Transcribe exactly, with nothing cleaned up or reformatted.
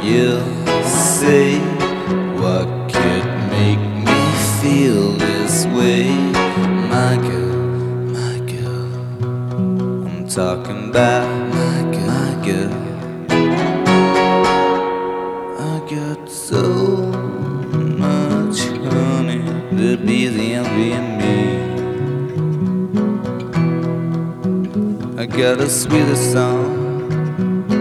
You say, what could make me feel this way? My girl, my girl, I'm talking about my girl, my girl. I got so much honey to be the envy in me. I got a sweeter song